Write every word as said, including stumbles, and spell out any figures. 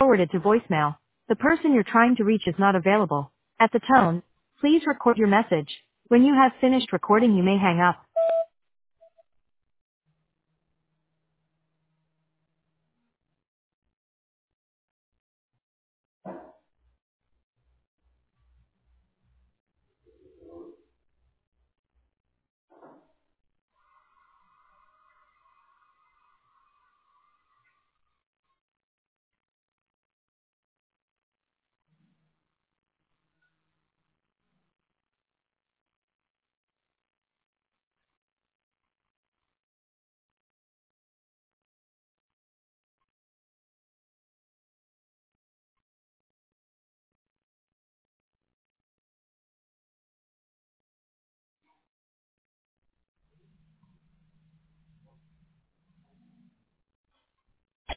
forwarded to voicemail. The person you're trying to reach is not available. At the tone, please record your message. When you have finished recording, you may hang up.